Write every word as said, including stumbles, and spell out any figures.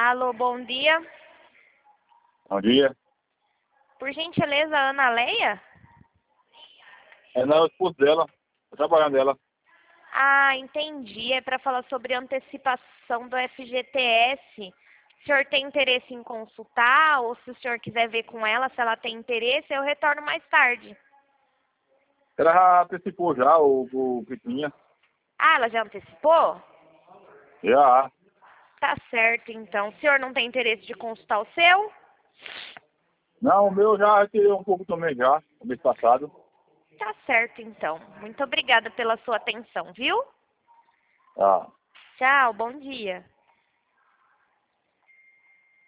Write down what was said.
Alô, bom dia. Bom dia. Por gentileza, Ana Leia? É, não, é o esposo dela. Tô trabalhando dela. Ah, entendi. É para falar sobre antecipação do F G T S. O senhor tem interesse em consultar? Ou se o senhor quiser ver com ela, se ela tem interesse, eu retorno mais tarde. Ela já antecipou já o, o que tinha. Ah, ela já antecipou? Já. Tá certo, então. O senhor não tem interesse de consultar o seu? Não, o meu já retirei um pouco também já, no mês passado. Tá certo, então. Muito obrigada pela sua atenção, viu? Ah. Tchau, bom dia.